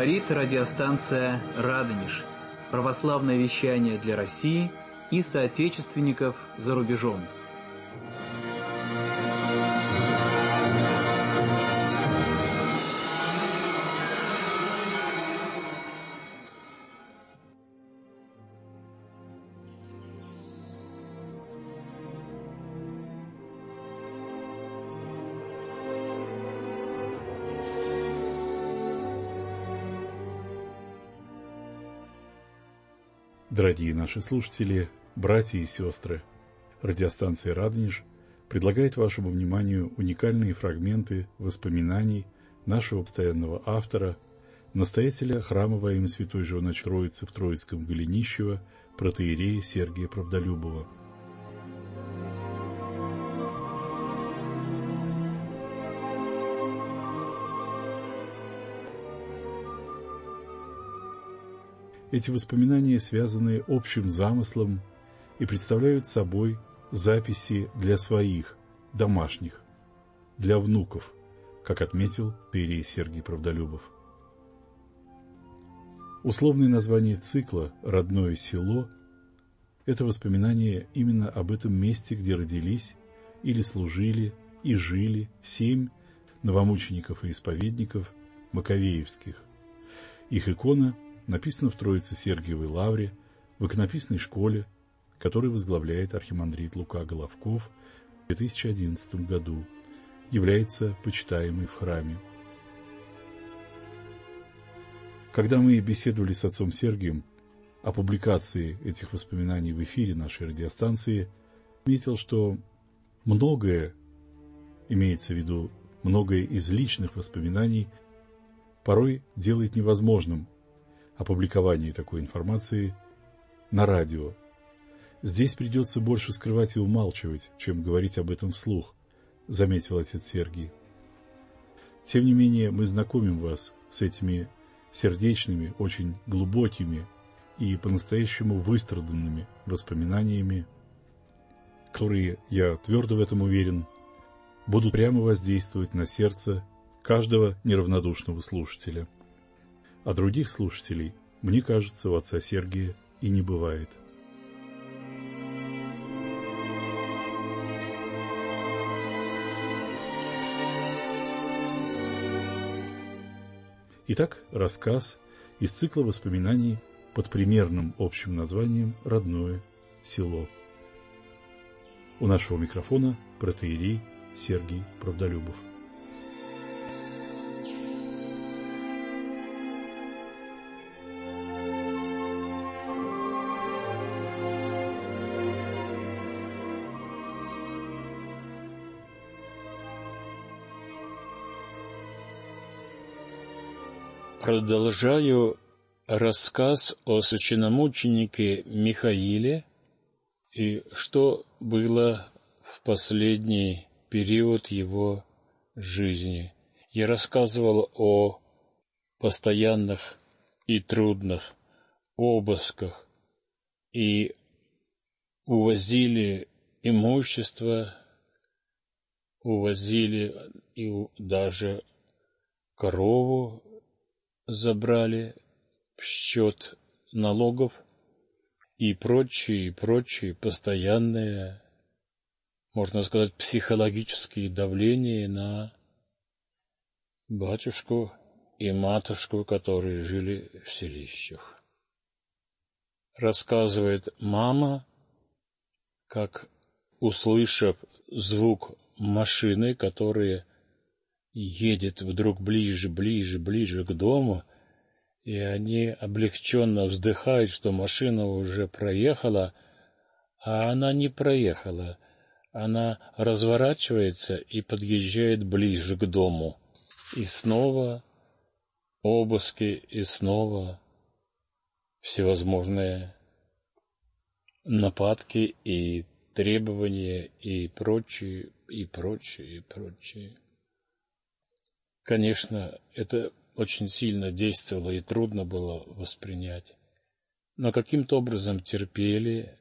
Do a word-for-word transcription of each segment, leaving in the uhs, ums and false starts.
Говорит радиостанция «Радонеж». Православное вещание для России и соотечественников за рубежом. Дорогие наши слушатели, братья и сестры, радиостанция «Радонеж» предлагает вашему вниманию уникальные фрагменты воспоминаний нашего постоянного автора, настоятеля храма во имя Святой Жены Троицы в Троицком Голенищево, протоиерея Сергия Правдолюбова. Эти воспоминания связаны общим замыслом и представляют собой записи для своих, домашних, для внуков, как отметил протоиерей Сергий Правдолюбов. Условное название цикла «Родное село» – это воспоминание именно об этом месте, где родились или служили и жили семь новомучеников и исповедников маковеевских. Их икона написано в Троице-Сергиевой лавре в иконописной школе, которую возглавляет архимандрит Лука Головков в две тысячи одиннадцатом году, является почитаемой в храме. Когда мы беседовали с отцом Сергием о публикации этих воспоминаний в эфире нашей радиостанции, отметил, что многое, имеется в виду многое из личных воспоминаний, порой делает невозможным опубликование такой информации на радио. Здесь придется больше скрывать и умалчивать, чем говорить об этом вслух, заметил отец Сергий. Тем не менее, мы знакомим вас с этими сердечными, очень глубокими и по-настоящему выстраданными воспоминаниями, которые, я твердо в этом уверен, будут прямо воздействовать на сердце каждого неравнодушного слушателя. А других слушателей, мне кажется, у отца Сергия и не бывает. Итак, рассказ из цикла воспоминаний под примерным общим названием «Родное село». У нашего микрофона протоиерей Сергий Правдолюбов. Продолжаю рассказ о священномученике Михаиле и что было в последний период его жизни. Я рассказывал о постоянных и трудных обысках, и увозили имущество, увозили и даже корову забрали в счет налогов и прочие, и прочие постоянные, можно сказать, психологические давления на батюшку и матушку, которые жили в селищах. Рассказывает мама, как, услышав звук машины, которая едет вдруг ближе, ближе, ближе к дому, и они облегченно вздыхают, что машина уже проехала, а она не проехала. Она разворачивается и подъезжает ближе к дому. И снова обыски, и снова всевозможные нападки и требования, и прочее, и прочее, и прочее. Конечно, это очень сильно действовало и трудно было воспринять. Но каким-то образом терпели,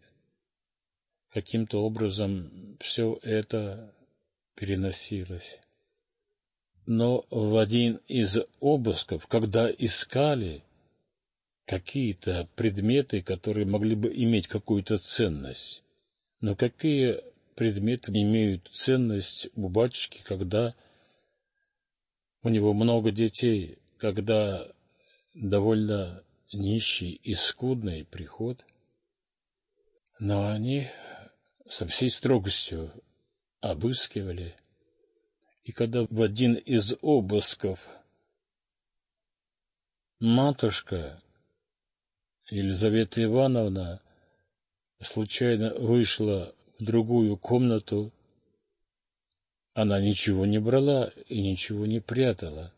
каким-то образом все это переносилось. Но в один из обысков, когда искали какие-то предметы, которые могли бы иметь какую-то ценность, но какие предметы имеют ценность у батюшки, когда у него много детей, когда довольно нищий и скудный приход? Но они со всей строгостью обыскивали. И когда в один из обысков матушка Елизавета Ивановна случайно вышла в другую комнату, она ничего не брала и ничего не прятала.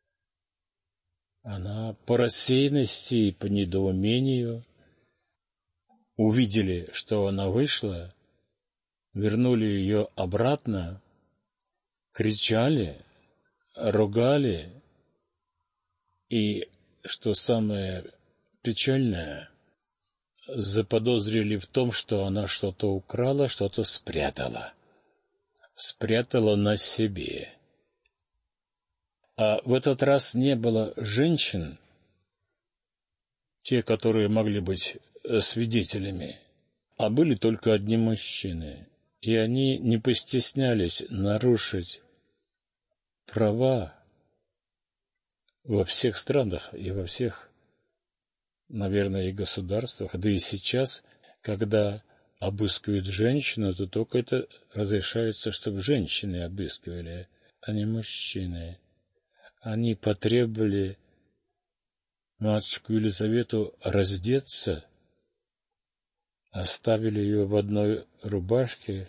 Она по рассеянности и по недоумению увидели, что она вышла, вернули ее обратно, кричали, ругали, и, что самое печальное, заподозрили в том, что она что-то украла, что-то спрятала. Спрятала на себе. А в этот раз не было женщин, те, которые могли быть свидетелями, а были только одни мужчины. И они не постеснялись нарушить права во всех странах и во всех, наверное, и государствах. Да и сейчас, когда обыскивают женщину, то только это разрешается, чтобы женщины обыскивали, а не мужчины. Они потребовали матушку Елизавету раздеться, оставили ее в одной рубашке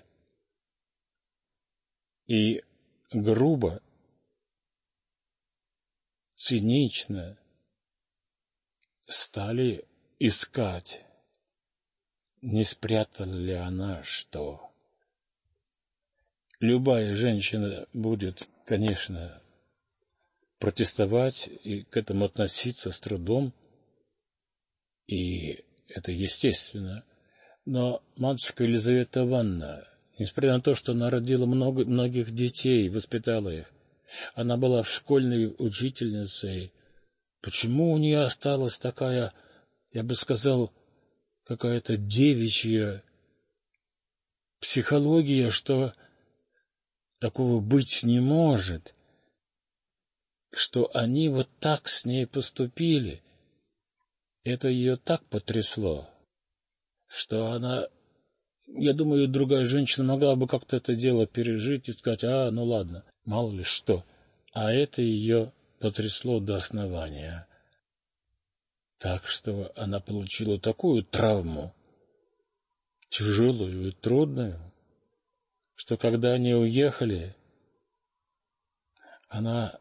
и грубо, цинично стали искать, не спрятала ли она что. Любая женщина будет, конечно, протестовать и к этому относиться с трудом, и это естественно. Но матушка Елизавета Ивановна, несмотря на то, что она родила много, многих детей, воспитала их, она была школьной учительницей, почему у нее осталась такая, я бы сказал, какая-то девичья психология, что такого быть не может, что они вот так с ней поступили. Это ее так потрясло, что она, я думаю, другая женщина могла бы как-то это дело пережить и сказать, а, ну ладно, мало ли что. А это ее потрясло до основания. Так что она получила такую травму, тяжелую и трудную, что когда они уехали, она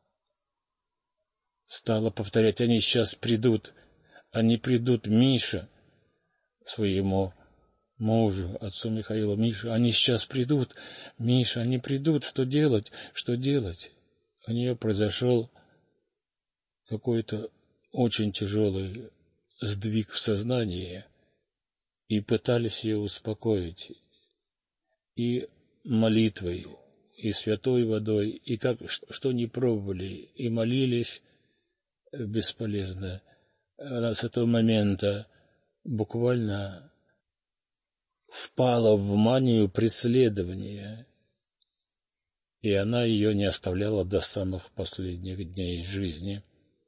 стала повторять, они сейчас придут, они придут, Миша, своему мужу, отцу Михаила, Миша, они сейчас придут, Миша, они придут, что делать, что делать? У нее произошел какой-то очень тяжелый сдвиг в сознании, и пытались ее успокоить и молитвой, и святой водой, и как что ни пробовали, и молились бесполезно. Она с этого момента буквально впала в манию преследования, и она ее не оставляла до самых последних дней жизни.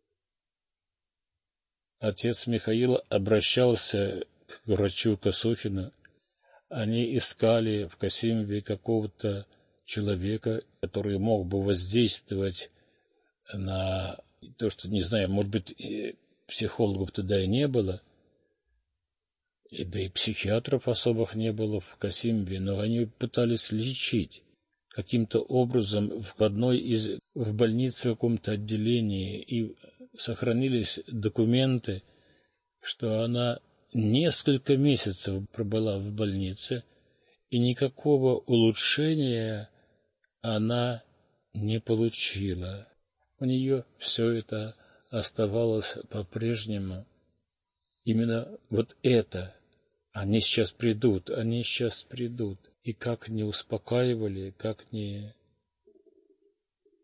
Отец Михаил обращался к врачу Косухину. Они искали в Касимове какого-то человека, который мог бы воздействовать на то, что, не знаю, может быть, психологов тогда и не было, и да и психиатров особых не было в Касимове, но они пытались лечить каким-то образом в одной из в больнице, в каком-то отделении, и сохранились документы, что она несколько месяцев пробыла в больнице, и никакого улучшения она не получила. У нее все это оставалось по-прежнему. Именно вот это. Они сейчас придут, они сейчас придут. И как не успокаивали, как не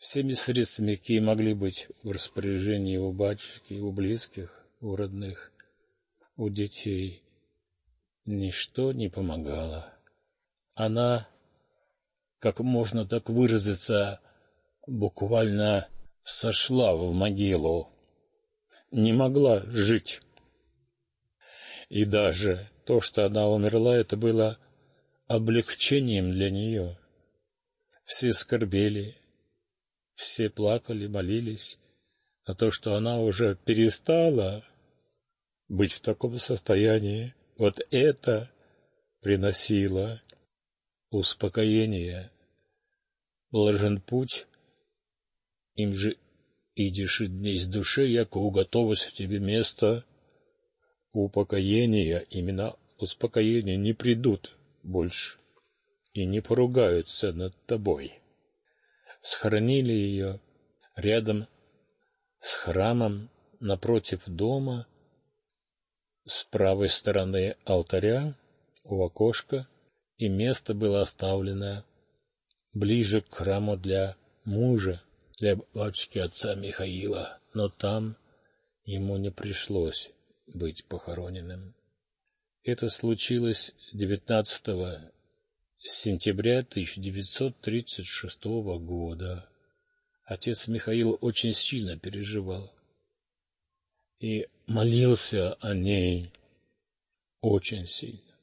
всеми средствами, какие могли быть в распоряжении у батюшки, у близких, у родных, у детей, ничто не помогало. Она, как можно так выразиться, буквально сошла в могилу, не могла жить. И даже то, что она умерла, это было облегчением для нее. Все скорбели, все плакали, молились на то, что она уже перестала быть в таком состоянии. Вот это приносило успокоение. Блажен путь, им же идешь и дней с души, яко уготовось в тебе место упокоения. Именно успокоения не придут больше и не поругаются над тобой. Схоронили ее рядом с храмом напротив дома, с правой стороны алтаря, у окошка, и место было оставлено ближе к храму для мужа, для батюшки отца Михаила, но там ему не пришлось быть похороненным. Это случилось девятнадцатого сентября тысяча девятьсот тридцать шестого года. Отец Михаил очень сильно переживал и молился о ней очень сильно.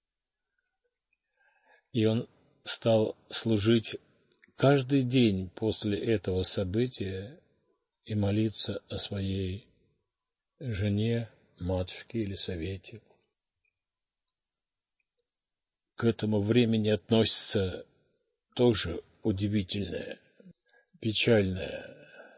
И он стал служить каждый день после этого события и молиться о своей жене, матушке Елисавете. К этому времени относится тоже удивительное, печальное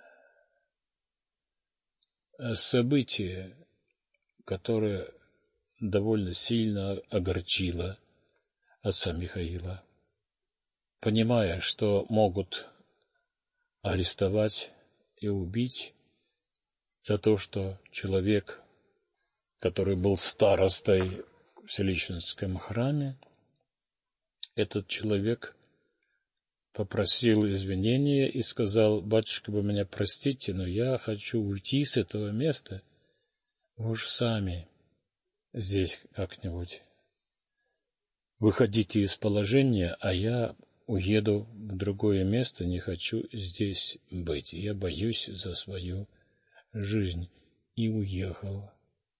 событие, которое довольно сильно огорчило отца Михаила. Понимая, что могут арестовать и убить за то, что человек, который был старостой в Селищенском храме, этот человек попросил извинения и сказал: батюшка, вы меня простите, но я хочу уйти с этого места. Вы уж сами здесь как-нибудь выходите из положения, а я уеду в другое место, не хочу здесь быть. Я боюсь за свою жизнь. И уехал.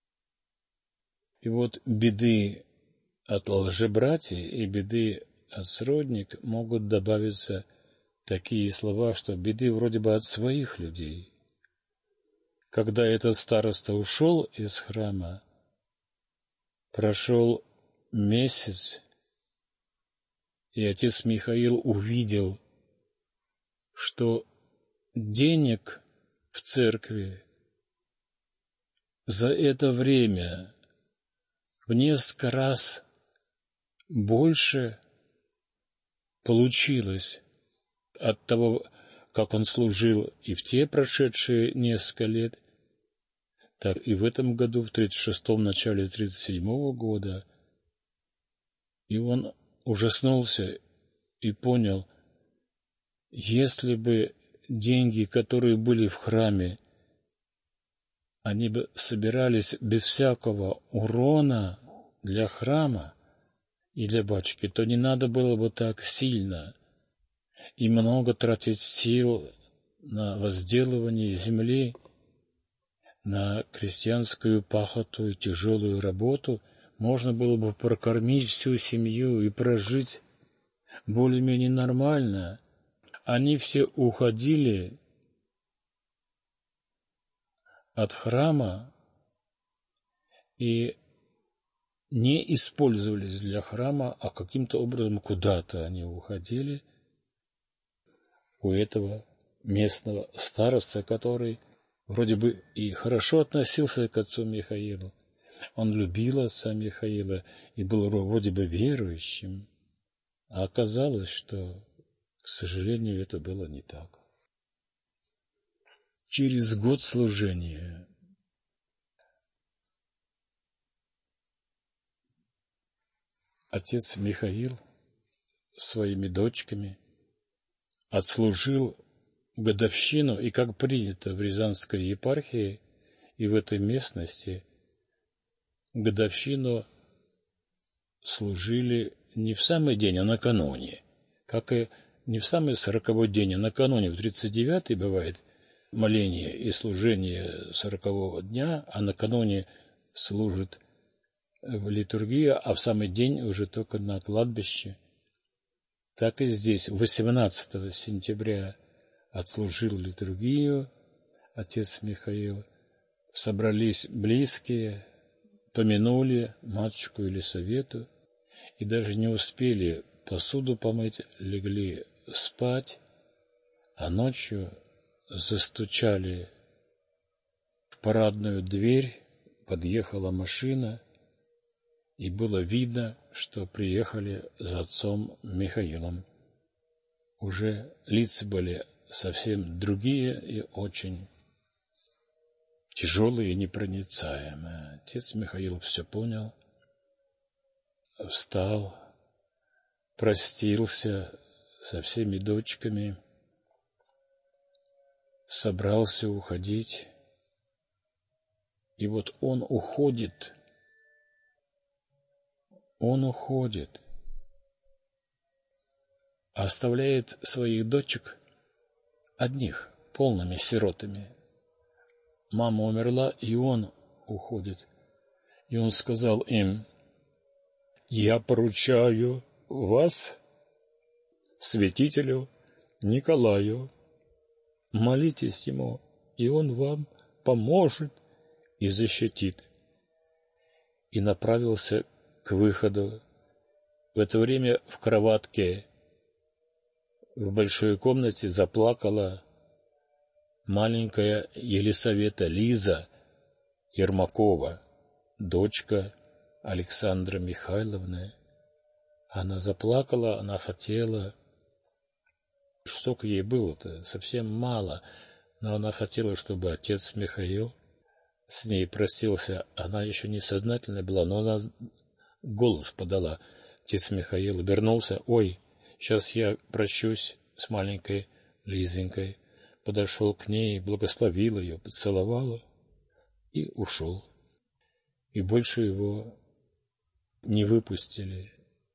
И вот беды от лжебратья и беды от сродник могут добавиться такие слова, что беды вроде бы от своих людей. Когда этот староста ушел из храма, прошел месяц, и отец Михаил увидел, что денег в церкви за это время в несколько раз больше получилось от того, как он служил и в те прошедшие несколько лет, так и в этом году, в тридцать шестом, начале тридцать седьмого года. И он ужаснулся и понял, если бы деньги, которые были в храме, они бы собирались без всякого урона для храма и для батюшки, то не надо было бы так сильно и много тратить сил на возделывание земли, на крестьянскую пахоту и тяжелую работу. Можно было бы прокормить всю семью и прожить более-менее нормально. Они все уходили от храма и не использовались для храма, а каким-то образом куда-то они уходили. У этого местного староста, который вроде бы и хорошо относился к отцу Михаилу, он любил отца Михаила и был вроде бы верующим, а оказалось, что, к сожалению, это было не так. Через год служения отец Михаил своими дочками отслужил годовщину, и как принято в Рязанской епархии и в этой местности, годовщину служили не в самый день, а накануне, как и не в самый сороковой день, а накануне, в тридцать девятый бывает моление и служение сорокового дня, а накануне служит в литургии, а в самый день уже только на кладбище. Так и здесь, восемнадцатого сентября отслужил литургию отец Михаил, собрались близкие, помянули матушку Елисавету и даже не успели посуду помыть, легли спать, а ночью застучали в парадную дверь, подъехала машина, и было видно, что приехали за отцом Михаилом. Уже лица были совсем другие и очень тяжелые и непроницаемые. Отец Михаил все понял, встал, простился со всеми дочками, собрался уходить. И вот он уходит, он уходит, оставляет своих дочек одних, полными сиротами. Мама умерла, и он уходит. И он сказал им: «Я поручаю вас святителю Николаю. Молитесь ему, и он вам поможет и защитит». И направился к выходу. В это время в кроватке в большой комнате заплакала маленькая Елисавета Лиза Ермакова, дочка Александры Михайловны. Она заплакала, она хотела, сколько ей было-то, совсем мало, но она хотела, чтобы отец Михаил с ней простился. Она еще не сознательная была, но она голос подала. Отец Михаил обернулся: «Ой, сейчас я прощусь с маленькой Лизонькой». Подошел к ней, благословил ее, поцеловал и ушел. И больше его не выпустили.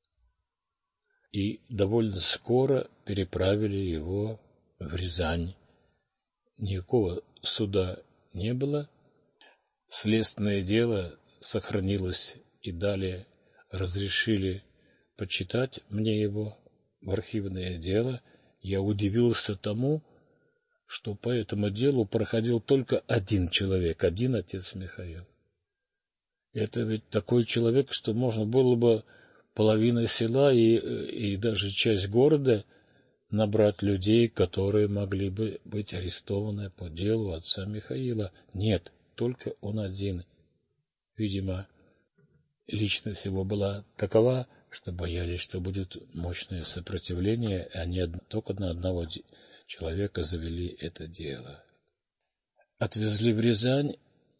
И довольно скоро переправили его в Рязань. Никакого суда не было. Следственное дело сохранилось, и далее разрешили почитать мне его в архивное дело. Я удивился тому, что по этому делу проходил только один человек, один отец Михаил. Это ведь такой человек, что можно было бы половину села и, и даже часть города набрать людей, которые могли бы быть арестованы по делу отца Михаила. Нет, только он один. Видимо, личность его была такова, что боялись, что будет мощное сопротивление, и они только на одного человека завели это дело. Отвезли в Рязань,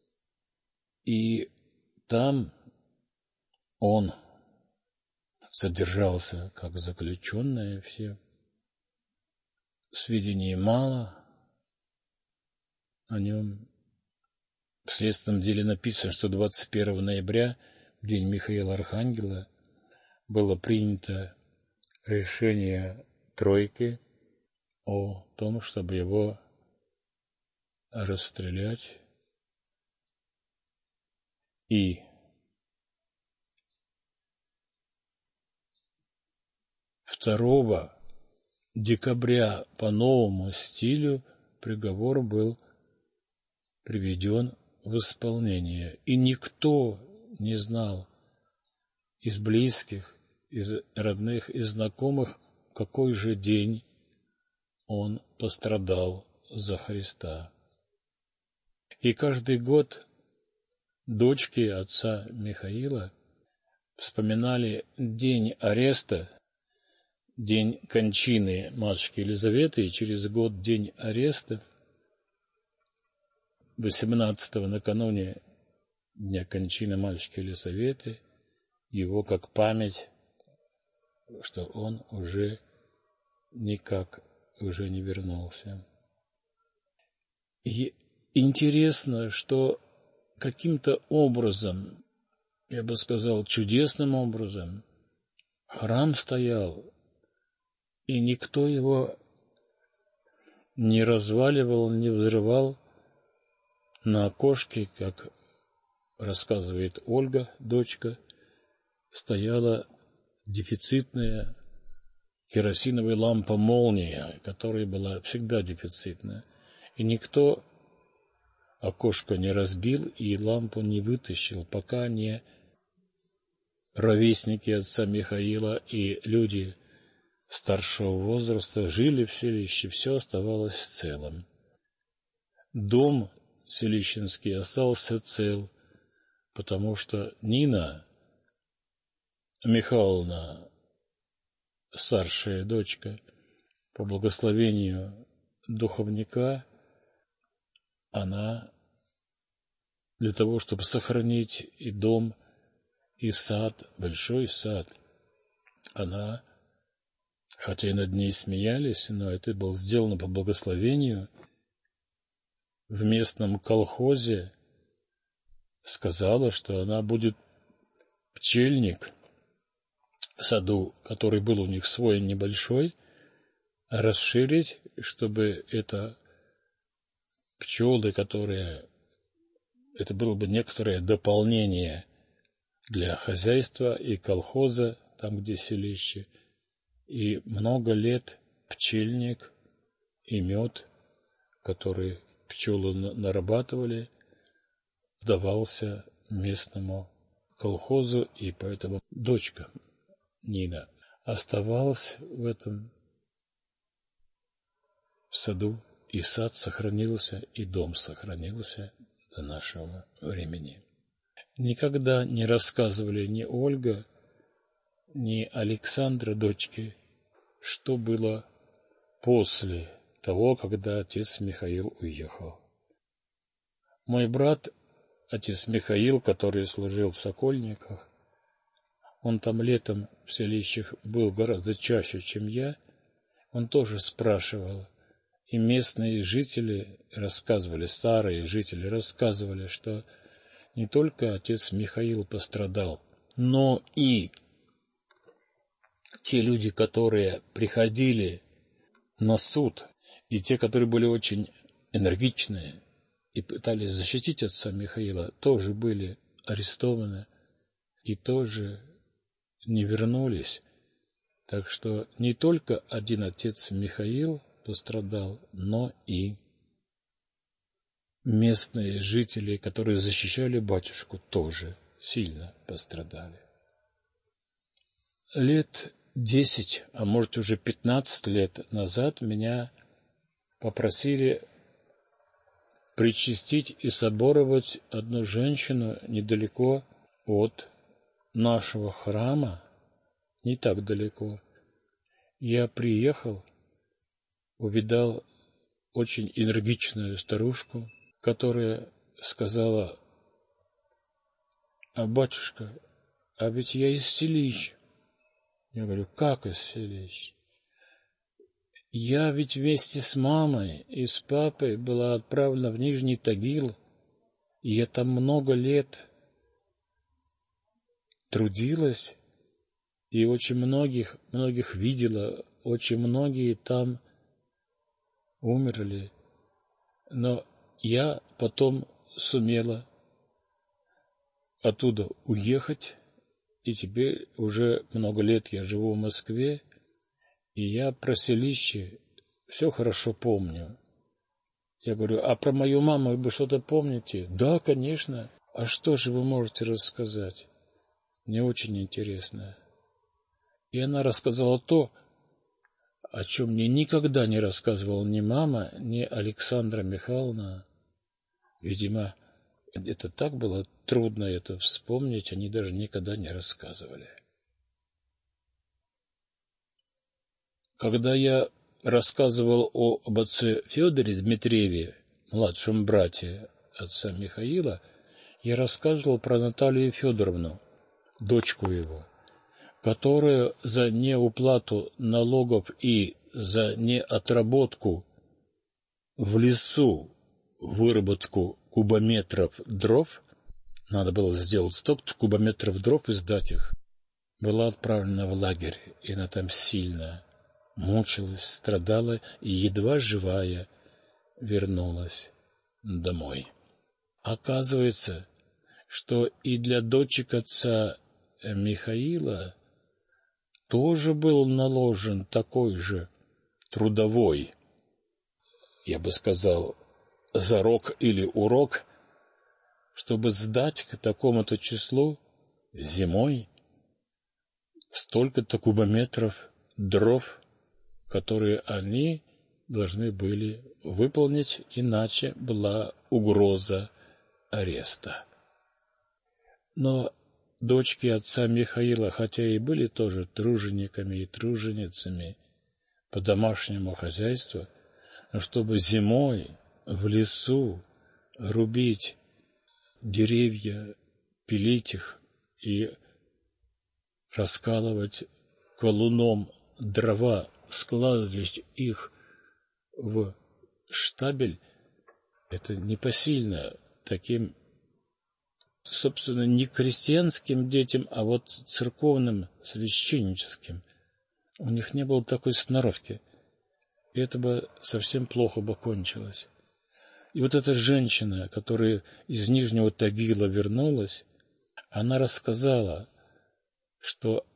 и там он содержался как заключенный, все. Сведений мало о нем. В следственном деле написано, что двадцать первого ноября, в день Михаила Архангела, было принято решение Тройки о том, чтобы его расстрелять. И второго декабря по новому стилю приговор был приведен в исполнение. И никто не знал из близких, из родных, из знакомых, какой же день он пострадал за Христа. И каждый год дочки отца Михаила вспоминали день ареста, день кончины матушки Елизаветы, и через год день ареста, восемнадцатого, накануне дня кончины матушки Елизаветы, его как память, что он уже никак уже не вернулся. И интересно, что каким-то образом, я бы сказал, чудесным образом, храм стоял, и никто его не разваливал, не взрывал. На окошке, как рассказывает Ольга, дочка, стояла дефицитная керосиновая лампа «Молния», которая была всегда дефицитная. И никто окошко не разбил и лампу не вытащил, пока не ровесники отца Михаила и люди старшего возраста жили в селище, все оставалось целым. Дом селищенский остался цел, потому что Нина Михайловна, старшая дочка, по благословению духовника, она для того, чтобы сохранить и дом, и сад, большой сад, она, хотя и над ней смеялись, но это было сделано по благословению, в местном колхозе сказала, что она будет пчельник в саду, который был у них свой небольшой, расширить, чтобы это пчелы, которые... Это было бы некоторое дополнение для хозяйства и колхоза, там, где селище. И много лет пчельник и мед, который пчелы нарабатывали, давался местному колхозу, и поэтому дочка Нина оставалась в этом саду, и сад сохранился, и дом сохранился до нашего времени. Никогда не рассказывали ни Ольга, ни Александра, дочки, что было после того, когда отец Михаил уехал. Мой брат, отец Михаил, который служил в Сокольниках, он там летом в селищах был гораздо чаще, чем я, он тоже спрашивал, и местные жители рассказывали, старые жители рассказывали, что не только отец Михаил пострадал, но и те люди, которые приходили на суд, и те, которые были очень энергичные и пытались защитить отца Михаила, тоже были арестованы и тоже не вернулись. Так что не только один отец Михаил пострадал, но и местные жители, которые защищали батюшку, тоже сильно пострадали. Лет десять, а может уже пятнадцать лет назад меня попросили причастить и соборовать одну женщину недалеко от нашего храма, не так далеко. Я приехал, увидал очень энергичную старушку, которая сказала: «А батюшка, а ведь я из селищ». Я говорю: «Как из селищ? Я ведь вместе с мамой и с папой была отправлена в Нижний Тагил, и я там много лет трудилась, и очень многих, многих видела, очень многие там умерли, но я потом сумела оттуда уехать, и теперь уже много лет я живу в Москве, и я про селище все хорошо помню». Я говорю: «А про мою маму вы что-то помните?» «Да, конечно. А что же вы можете рассказать? Мне очень интересно». И она рассказала то, о чем мне никогда не рассказывала ни мама, ни Александра Михайловна. Видимо, это так было трудно это вспомнить, они даже никогда не рассказывали. Когда я рассказывал о, об отце Федоре Дмитриеве, младшем брате отца Михаила, я рассказывал про Наталью Федоровну, дочку его, которая за неуплату налогов и за неотработку в лесу выработку кубометров дров, надо было сделать сто кубометров дров и сдать их, была отправлена в лагерь, и она там сильно мучилась, страдала и, едва живая, вернулась домой. Оказывается, что и для дочек отца Михаила тоже был наложен такой же трудовой, я бы сказал, зарок или урок, чтобы сдать к такому-то числу зимой столько-то кубометров дров, которые они должны были выполнить, иначе была угроза ареста. Но дочки отца Михаила, хотя и были тоже тружениками и труженицами по домашнему хозяйству, но чтобы зимой в лесу рубить деревья, пилить их и раскалывать колуном дрова, складывать их в штабель, это непосильно таким, собственно, не крестьянским детям, а вот церковным, священническим. У них не было такой сноровки. И это бы совсем плохо бы кончилось. И вот эта женщина, которая из Нижнего Тагила вернулась, она рассказала, что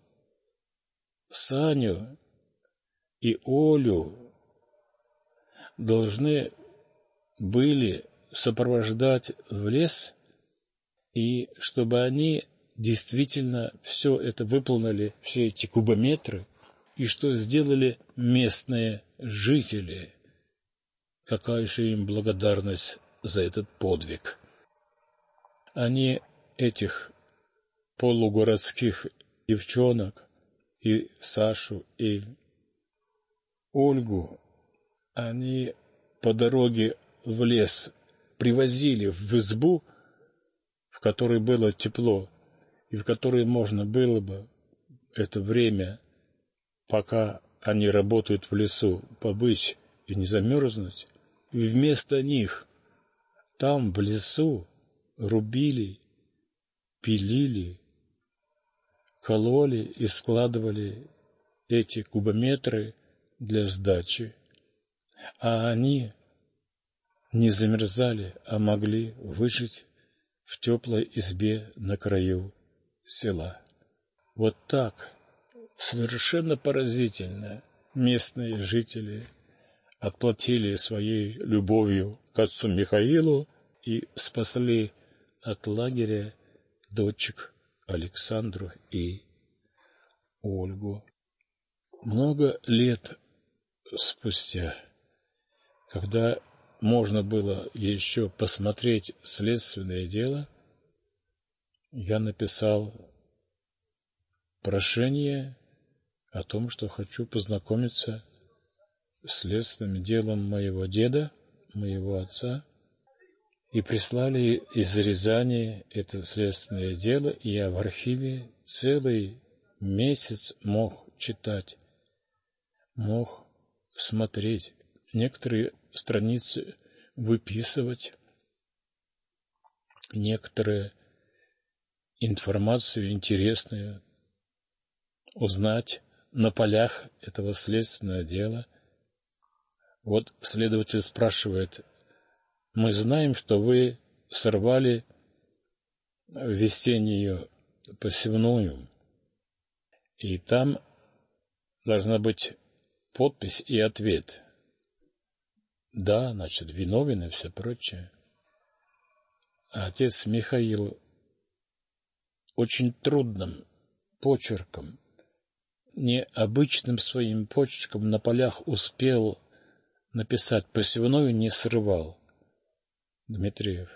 Саню и Олю должны были сопровождать в лес, и чтобы они действительно все это выполнили, все эти кубометры, и что сделали местные жители. Какая же им благодарность за этот подвиг. Они этих полугородских девчонок, и Сашу, и Ольгу, они по дороге в лес привозили в избу, в которой было тепло, и в которой можно было бы это время, пока они работают в лесу, побыть и не замерзнуть, и вместо них там в лесу рубили, пилили, кололи и складывали эти кубометры для сдачи, а они не замерзали, а могли выжить в теплой избе на краю села. Вот так совершенно поразительно местные жители отплатили своей любовью к отцу Михаилу и спасли от лагеря дочек Александру и Ольгу. Много лет спустя, когда можно было еще посмотреть следственное дело, я написал прошение о том, что хочу познакомиться с следственным делом моего деда, моего отца, и прислали из Рязани это следственное дело, и я в архиве целый месяц мог читать, мог смотреть, некоторые страницы выписывать, некоторые информацию интересную узнать на полях этого следственного дела. Вот следователь спрашивает: мы знаем, что вы сорвали весеннюю посевную, и там должна быть подпись и ответ. Да, значит, виновен и все прочее. А отец Михаил очень трудным почерком, необычным своим почерком на полях успел написать: посевную не срывал Дмитриев.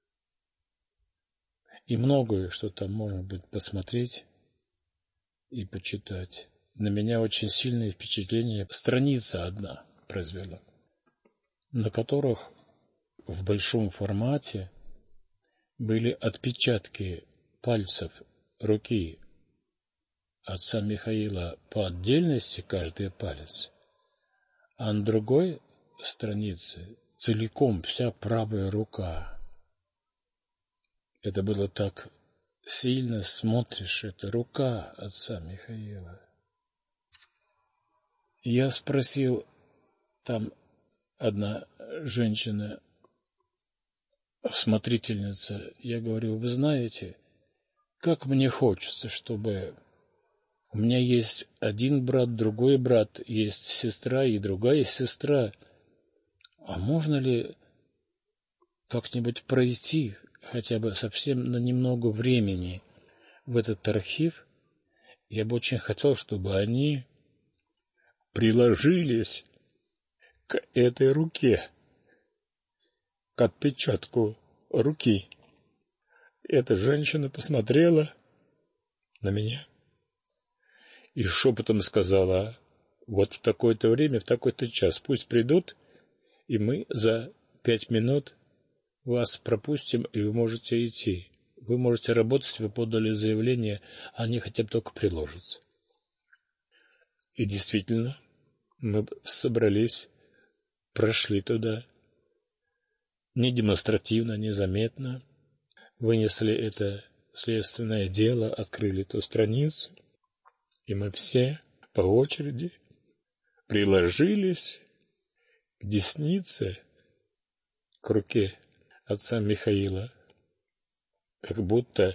И многое, что там можно будет посмотреть и почитать. На меня очень сильное впечатление страница одна произвела, на которых в большом формате были отпечатки пальцев руки отца Михаила по отдельности, каждый палец, а на другой странице целиком, вся правая рука. Это было так сильно, смотришь, это рука отца Михаила. Я спросил, там одна женщина, смотрительница, я говорю, вы знаете, как мне хочется, чтобы... У меня есть один брат, другой брат, есть сестра и другая сестра. А можно ли как-нибудь пройти хотя бы совсем на немного времени в этот архив? Я бы очень хотел, чтобы они приложились к этой руке, к отпечатку руки. Эта женщина посмотрела на меня и шепотом сказала, вот в такое-то время, в такой-то час пусть придут, и мы за пять минут вас пропустим, и вы можете идти. Вы можете работать, вы подали заявление, а они хотя бы только приложатся. И действительно, мы собрались, прошли туда, не демонстративно, незаметно, вынесли это следственное дело, открыли ту страницу, и мы все по очереди приложились к деснице, к руке отца Михаила, как будто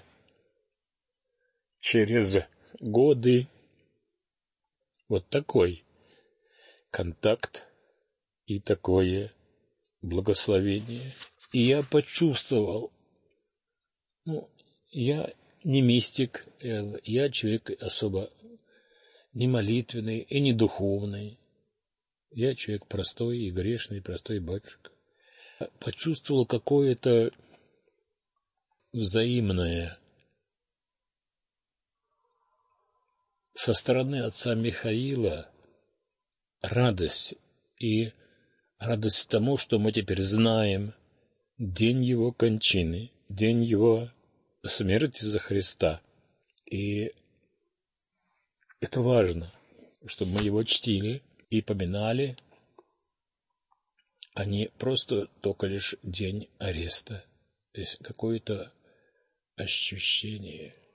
через годы вот такой контакт и такое благословение. И я почувствовал, ну, я не мистик, я человек особо не молитвенный и не духовный. Я человек простой и грешный, простой батюшка. Почувствовал какое-то взаимное со стороны отца Михаила радость и радость тому, что мы теперь знаем день его кончины, день его смерти за Христа. И это важно, чтобы мы его чтили и поминали, а не просто только лишь день ареста. То есть какое-то ощущение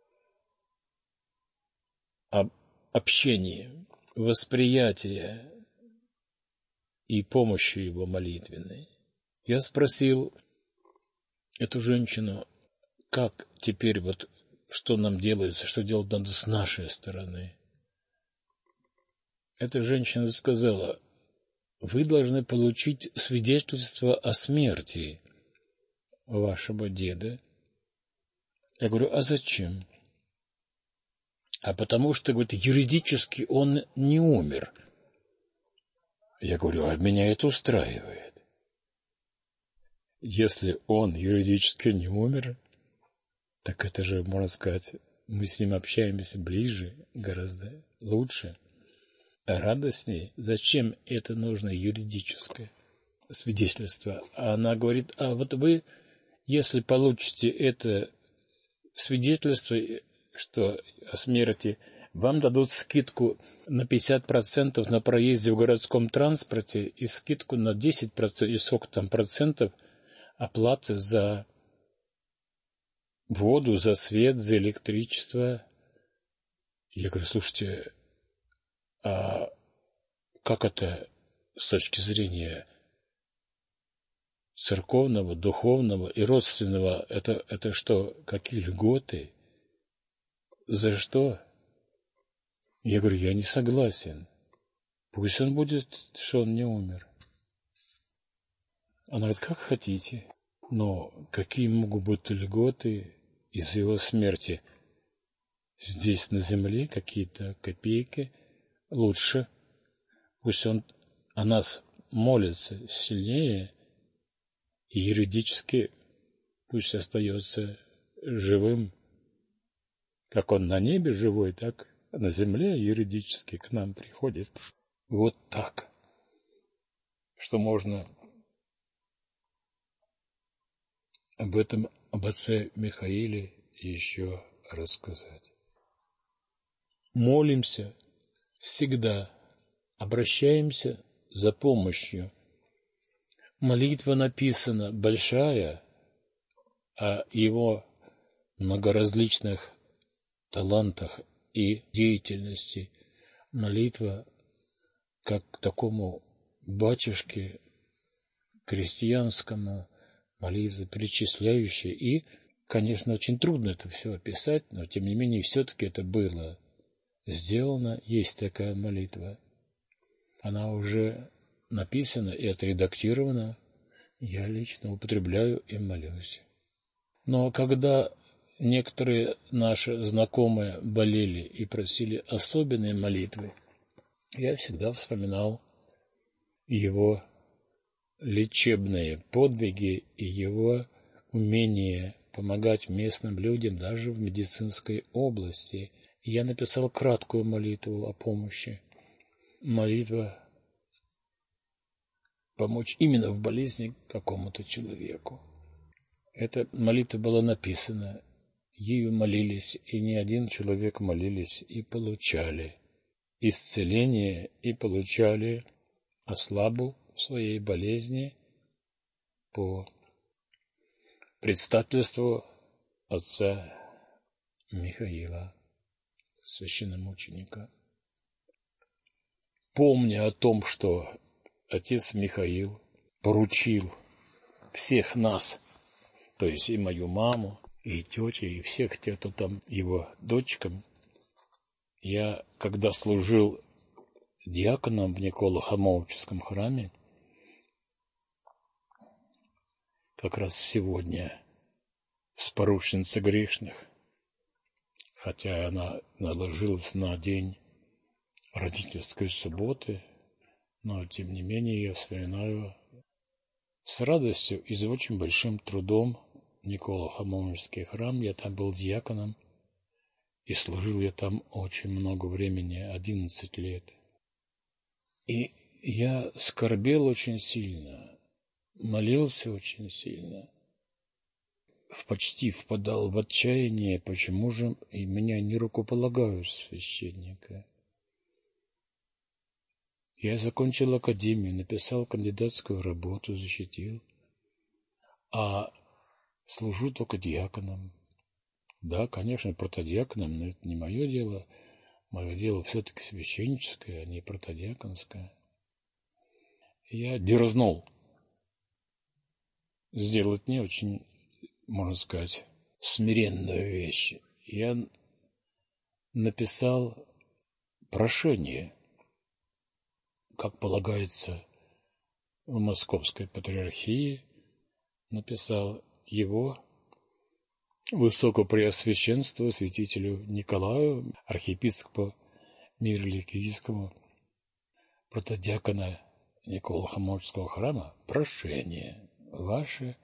об общения, восприятия и помощи его молитвенной. Я спросил эту женщину, как теперь вот, что нам делается, что делать надо с нашей стороны. Эта женщина сказала, вы должны получить свидетельство о смерти вашего деда. Я говорю, а зачем? А потому что, говорит, юридически он не умер. Я говорю, а меня это устраивает. Если он юридически не умер, так это же, можно сказать, мы с ним общаемся ближе, гораздо лучше, радостней. Зачем это нужно юридическое свидетельство? А она говорит, а вот вы, если получите это свидетельство, что о смерти, вам дадут скидку на пятьдесят процентов на проезде в городском транспорте и скидку на десять процентов, и сколько там процентов оплаты за воду, за свет, за электричество. Я говорю, слушайте, а как это с точки зрения церковного, духовного и родственного, это, это что, какие льготы? За что? Я говорю, я не согласен. Пусть он будет, что он не умер. Она говорит, как хотите, но какие могут быть льготы из его смерти? Здесь на земле какие-то копейки. Лучше пусть он о нас молится сильнее и юридически пусть остается живым. Как он на небе живой, так на земле юридически к нам приходит. Вот так. Что можно об этом, об отце Михаиле еще рассказать. Молимся всегда, обращаемся за помощью Молитва написана большая, о его многоразличных талантах и деятельности. Молитва как к такому батюшке крестьянскому, молитва перечисляющая. И, конечно, очень трудно это все описать, но, тем не менее, все-таки это было сделано. Есть такая молитва. Она уже написана и отредактирована. Я лично употребляю и молюсь. Но когда некоторые наши знакомые болели и просили особенные молитвы, я всегда вспоминал его лечебные подвиги и его умение помогать местным людям даже в медицинской области. И я написал краткую молитву о помощи. Молитва помочь именно в болезни какому-то человеку. Эта молитва была написана, ею молились, и не один человек молились и получали исцеление, и получали ослабу в своей болезни по предстательству отца Михаила, священномученика. Помня о том, что отец Михаил поручил всех нас, то есть и мою маму, и тетю, и всех тех, кто там его дочкам, я, когда служил диаконом в Николо-Хамовическом храме, как раз сегодня, с поручницы грешных, хотя она наложилась на день родительской субботы, но, тем не менее, я вспоминаю с радостью и с очень большим трудом Николо-Хамовический храм. Я там был диаконом, и служил я там очень много времени, одиннадцать лет. И я скорбел очень сильно, молился очень сильно, в почти впадал в отчаяние, почему же и меня не рукополагают священника. Я закончил академию, написал кандидатскую работу, защитил, а служу только диаконом. Да, конечно, протодиаконом, но это не мое дело. Мое дело все-таки священническое, а не протодиаконское. Я дерзнул сделать не очень, можно сказать, смиренную вещь. Я написал прошение, как полагается в Московской патриархии, написал его Высокопреосвященству святителю Николаю, архиепископу Миро-Ликийскому, протодиакона Николо-Хамовического храма, прошение ваше,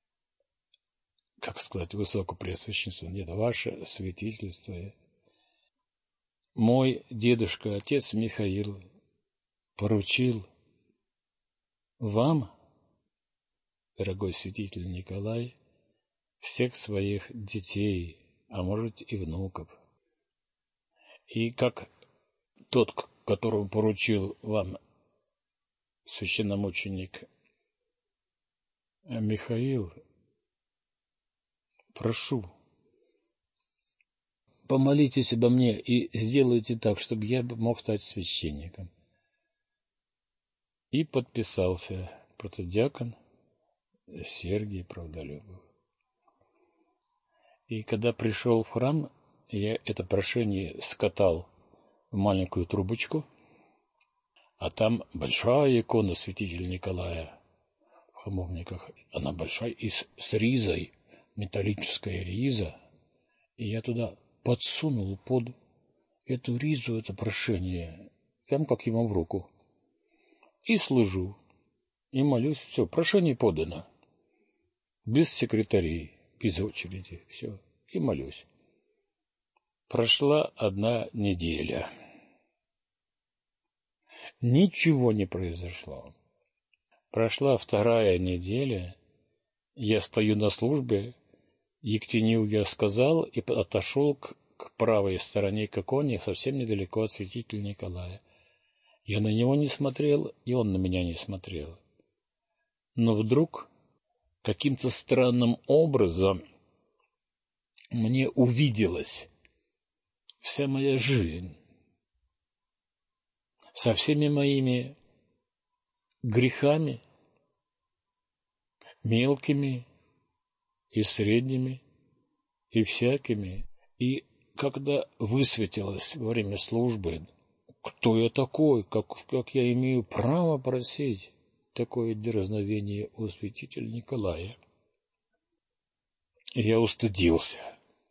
как сказать, Высокопреосвященство, нет, ваше святительство. Мой дедушка, отец Михаил, поручил вам, дорогой святитель Николай, всех своих детей, а может и внуков. И как тот, которому поручил вам священномученик Михаил, прошу, помолитесь обо мне и сделайте так, чтобы я мог стать священником. И подписался протодиакон Сергий Правдолюбов. И когда пришел в храм, я это прошение скатал в маленькую трубочку, а там большая икона святителя Николая в Хамовниках. Она большая и с, с ризой, металлическая риза. И я туда подсунул под эту ризу это прошение, прям как ему в руку. И служу, и молюсь. Все, прошение подано. Без секретарей. Без очереди, все, и молюсь. Прошла одна неделя. Ничего не произошло. Прошла вторая неделя. Я стою на службе. Ектению я сказал и отошел к, к правой стороне к иконе, совсем недалеко от святителя Николая. Я на него не смотрел, и он на меня не смотрел. Но вдруг каким-то странным образом мне увиделась вся моя жизнь со всеми моими грехами, мелкими и средними, и всякими. И когда высветилось во время службы, кто я такой, как, как я имею право просить такое дерзновение у святителя Николая, я устыдился.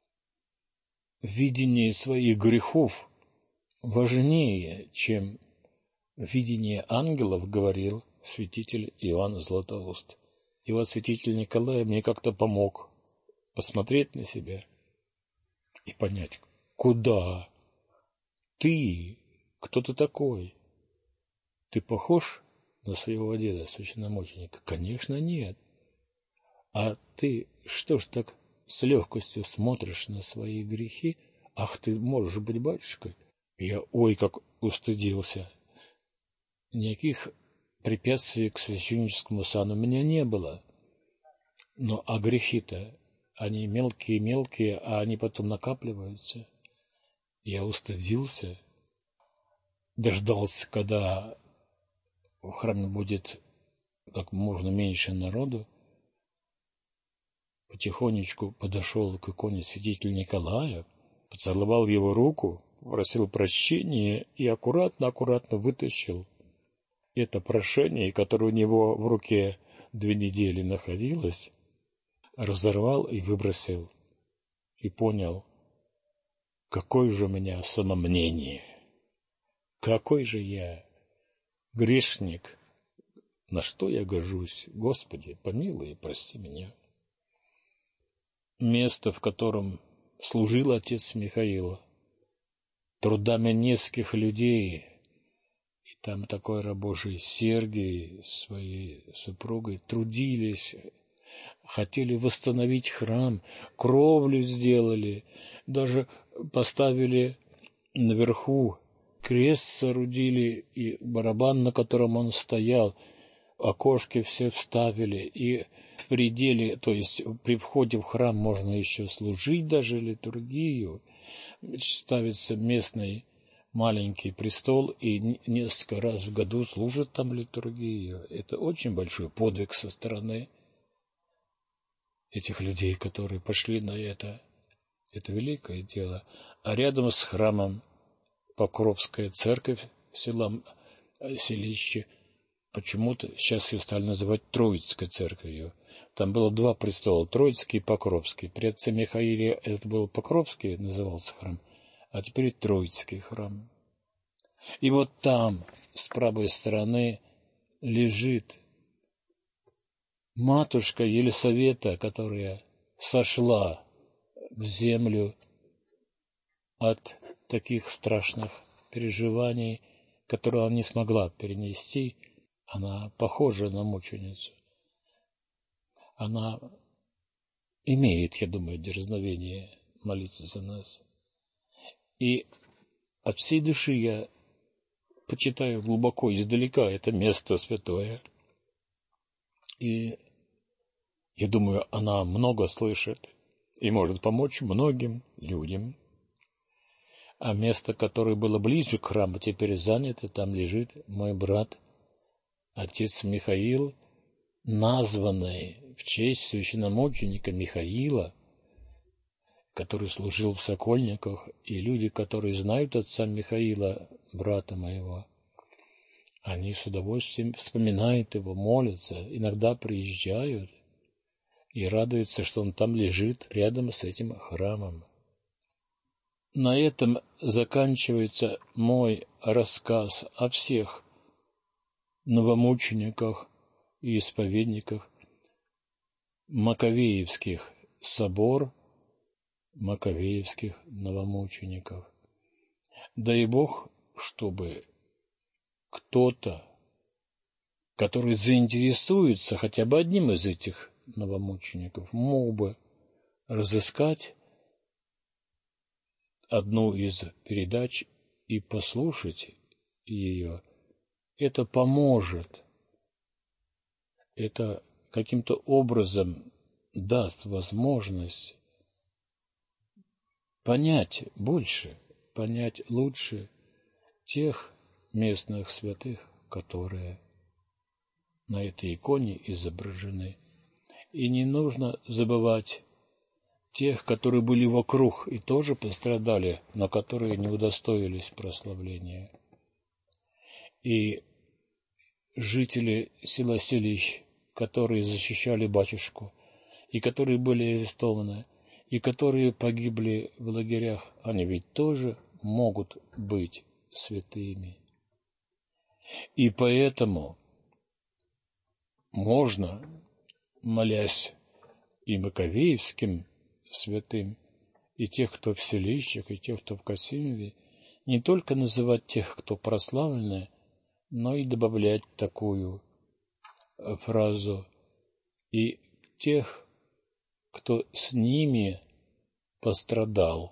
Видение своих грехов важнее, чем видение ангелов, говорил святитель Иоанн Златоуст. И вот святитель Николай мне как-то помог посмотреть на себя и понять, куда ты, кто ты такой? Ты похож на своего деда, священномученика? Конечно, нет. А ты что ж так с легкостью смотришь на свои грехи? Ах, ты можешь быть батюшкой? Я ой как устыдился. Никаких препятствий к священническому сану у меня не было. Но а грехи-то, они мелкие-мелкие, а они потом накапливаются. Я устыдился, дождался, когда в храме будет как можно меньше народу, потихонечку подошел к иконе святителя Николая, поцеловал его руку, просил прощения и аккуратно-аккуратно вытащил это прошение, которое у него в руке две недели находилось, разорвал и выбросил, и понял, какое же у меня самомнение, какой же я грешник, на что я гожусь, Господи, помилуй и прости меня. Место, в котором служил отец Михаил, трудами нескольких людей, и там такой рабочий Сергий с своей супругой трудились, хотели восстановить храм, кровлю сделали, даже поставили наверху крест, соорудили, и барабан, на котором он стоял, окошки все вставили, и в пределе, то есть при входе в храм можно еще служить даже литургию, ставится местный маленький престол, и несколько раз в году служат там литургию. Это очень большой подвиг со стороны этих людей, которые пошли на это. Это великое дело. А рядом с храмом Покровская церковь села селище, почему-то сейчас ее стали называть Троицкой церковью. Там было два престола, Троицкий и Покровский. При отце Михаиле это был Покровский, назывался храм, а теперь Троицкий храм. И вот там, с правой стороны, лежит матушка Елисавета, которая сошла в землю от таких страшных переживаний, которые она не смогла перенести. Она похожа на мученицу. Она имеет, я думаю, дерзновение молиться за нас. И от всей души я почитаю глубоко издалека это место святое. И я думаю, она много слышит и может помочь многим людям. А место, которое было ближе к храму, теперь занято, там лежит мой брат, отец Михаил, названный в честь священномученика Михаила, который служил в Сокольниках, и люди, которые знают отца Михаила, брата моего, они с удовольствием вспоминают его, молятся, иногда приезжают и радуются, что он там лежит рядом с этим храмом. На этом заканчивается мой рассказ о всех новомучениках и исповедниках Маковеевских собор, Маковеевских новомучеников. Дай Бог, чтобы кто-то, который заинтересуется хотя бы одним из этих новомучеников, мог бы разыскать одну из передач и послушать ее. Это поможет это каким-то образом даст возможность понять больше, понять лучше тех местных святых, которые на этой иконе изображены. И не нужно забывать тех, которые были вокруг и тоже пострадали, но которые не удостоились прославления. И жители села Селищ, которые защищали батюшку, и которые были арестованы, и которые погибли в лагерях, они ведь тоже могут быть святыми. И поэтому можно, молясь и маковеевским святым, и тех, кто в селищах, и тех, кто в Касимове, не только называть тех, кто прославлены, но и добавлять такую фразу и тех, кто с ними пострадал,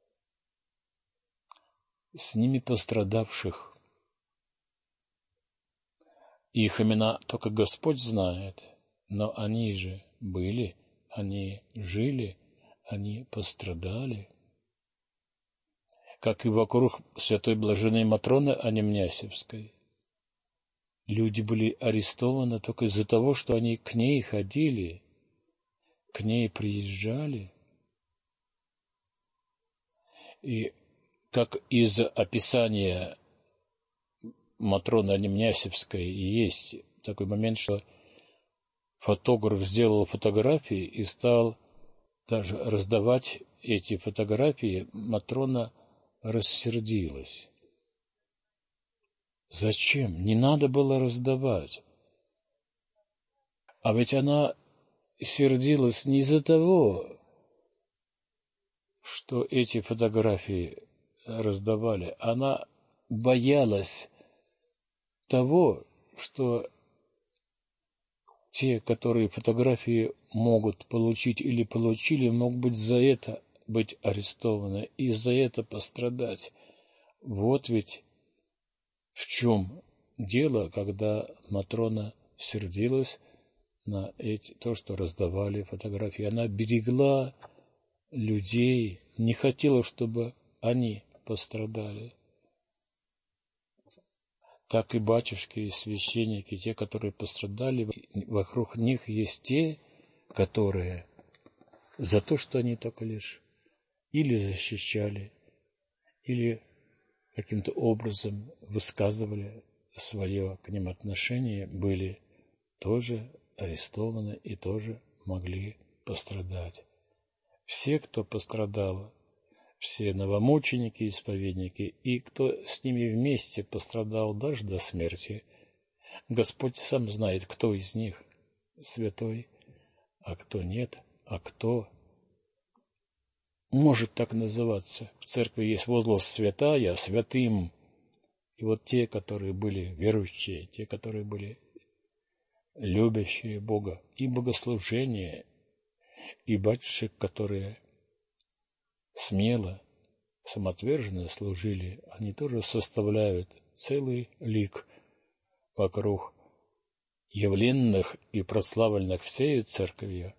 с ними пострадавших. Их имена только Господь знает, но они же были, они жили, они пострадали. Как и вокруг святой блаженной Матроны Анемнясевской. Люди были арестованы только из-за того, что они к ней ходили, к ней приезжали. И как из описания Матроны Анемнясевской есть такой момент, что фотограф сделал фотографии и стал даже раздавать эти фотографии, Матрона рассердилась. Зачем? Не надо было раздавать. А ведь она сердилась не из-за того, что эти фотографии раздавали. Она боялась того, что те, которые фотографии могут получить или получили, могут быть за это быть арестованы и за это пострадать. Вот ведь в чем дело, когда Матрона сердилась на эти, то, что раздавали фотографии. Она берегла людей, не хотела, чтобы они пострадали. Так и батюшки, и священники, те, которые пострадали, вокруг них есть те, которые за то, что они только лишь или защищали, или каким-то образом высказывали свое к ним отношение, были тоже арестованы и тоже могли пострадать. Все, кто пострадал, все новомученики, исповедники, и кто с ними вместе пострадал даже до смерти, Господь сам знает, кто из них святой, а кто нет, а кто может так называться. В церкви есть возглас «святая», «святым». И вот те, которые были верующие, те, которые были любящие Бога, и богослужение, и батюшек, которые смело, самоотверженно служили, они тоже составляют целый лик вокруг явленных и прославленных всей церковью,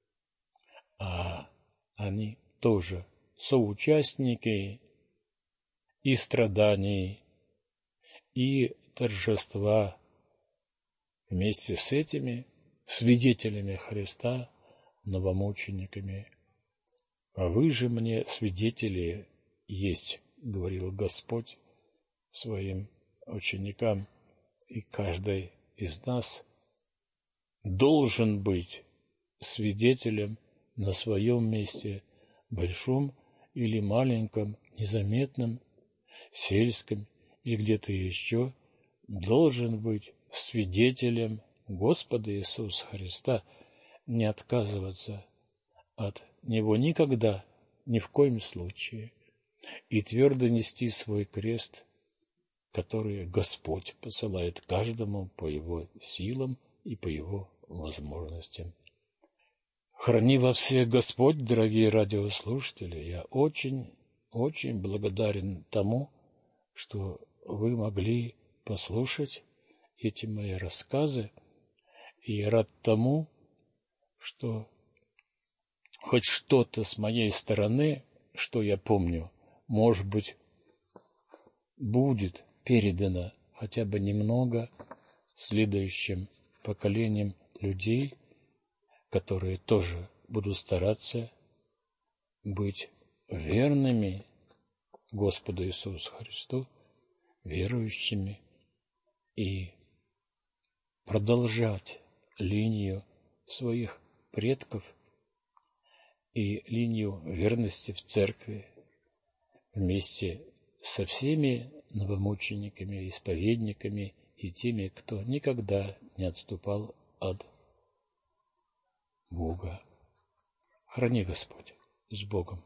а они тоже соучастники и страданий, и торжества вместе с этими свидетелями Христа, новомучениками. А вы же мне свидетели есть, говорил Господь своим ученикам, и каждый из нас должен быть свидетелем на своем месте, большом или маленьком, незаметном, сельском или где-то еще, должен быть свидетелем Господа Иисуса Христа, не отказываться от Него никогда, ни в коем случае, и твердо нести свой крест, который Господь посылает каждому по Его силам и по Его возможностям. Храни вас всех Господь, дорогие радиослушатели. Я очень, очень благодарен тому, что вы могли послушать эти мои рассказы. И рад тому, что хоть что-то с моей стороны, что я помню, может быть, будет передано хотя бы немного следующим поколениям людей, которые тоже будут стараться быть верными Господу Иисусу Христу, верующими и продолжать линию своих предков и линию верности в церкви вместе со всеми новомучениками, исповедниками и теми, кто никогда не отступал от Бога. Храни Господь с Богом.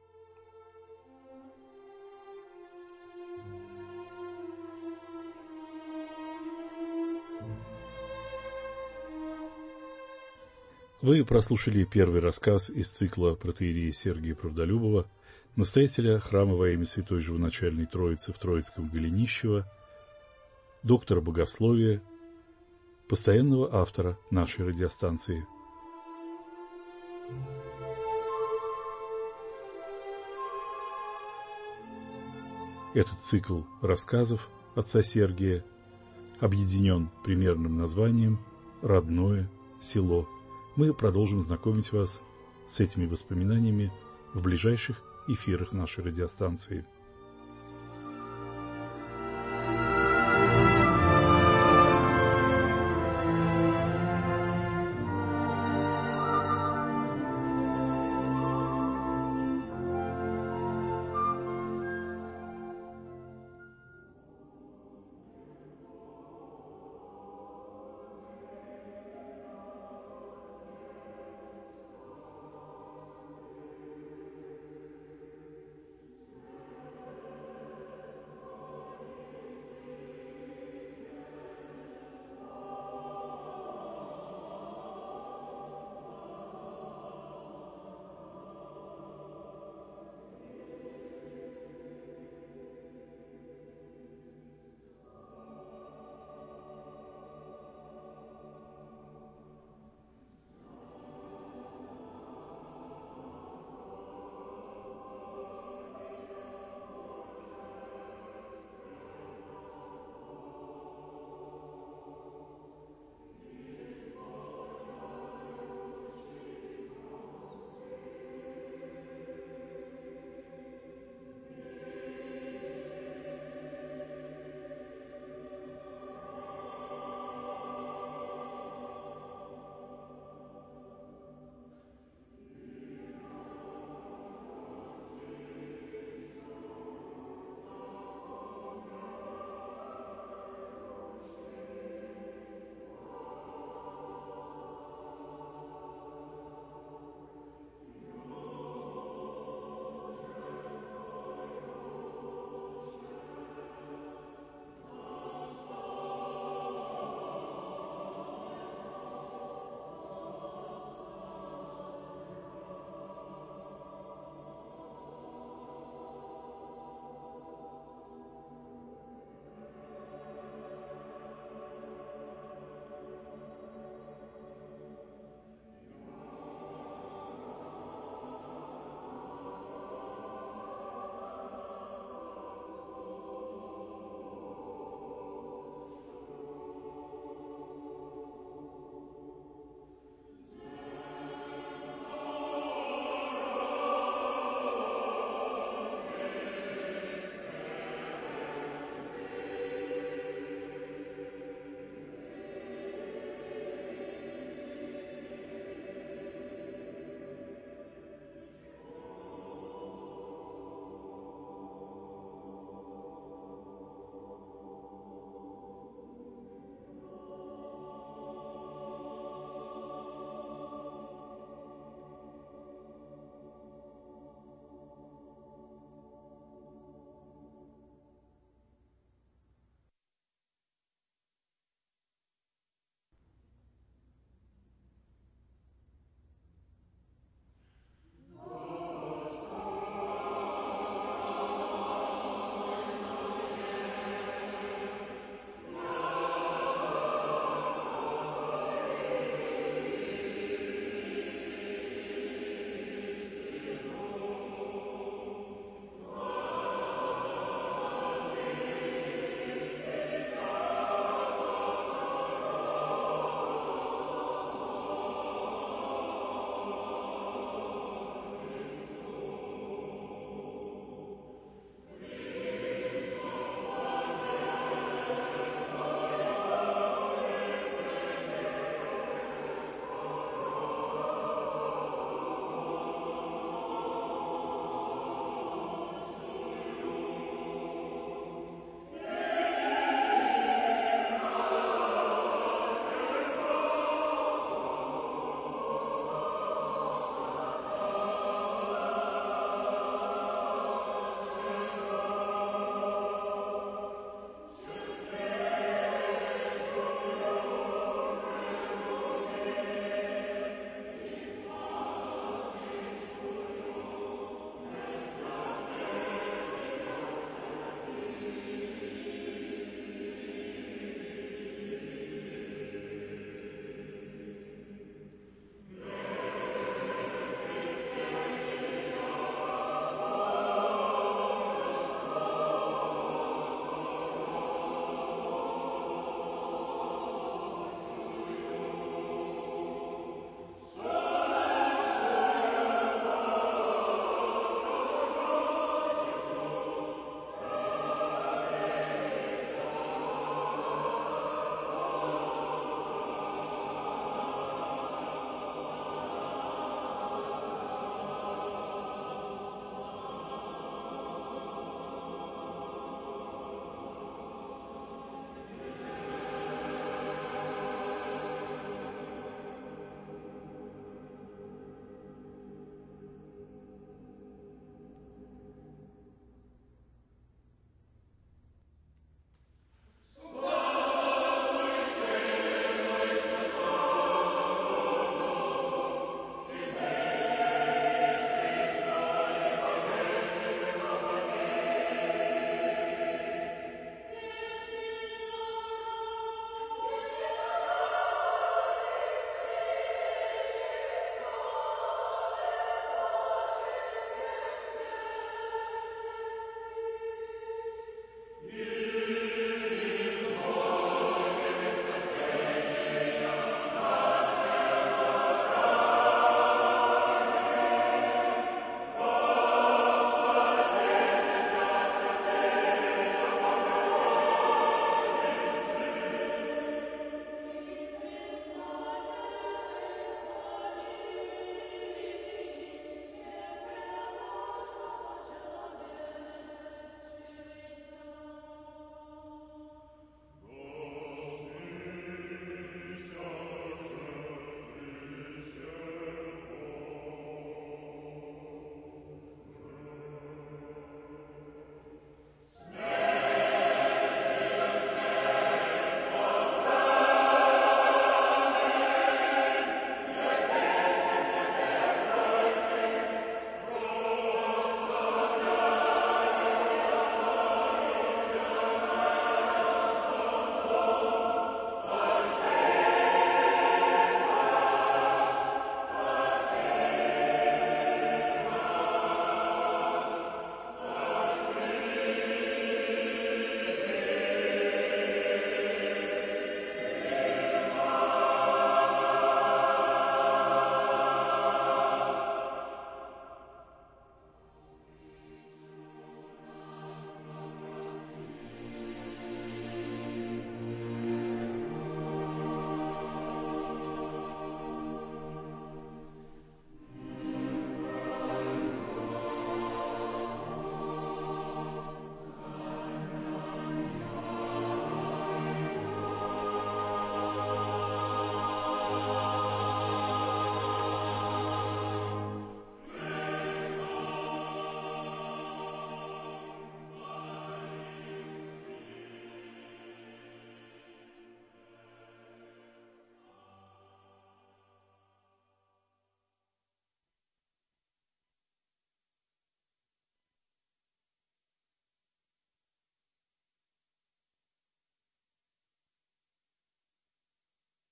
Вы прослушали первый рассказ из цикла протоиерея Сергия Правдолюбова, настоятеля храма во имя Святой Живоначальной Троицы в Троицком Голенищево, доктора богословия, постоянного автора нашей радиостанции. Этот цикл рассказов отца Сергия объединен примерным названием «Родное село». Мы продолжим знакомить вас с этими воспоминаниями в ближайших эфирах нашей радиостанции.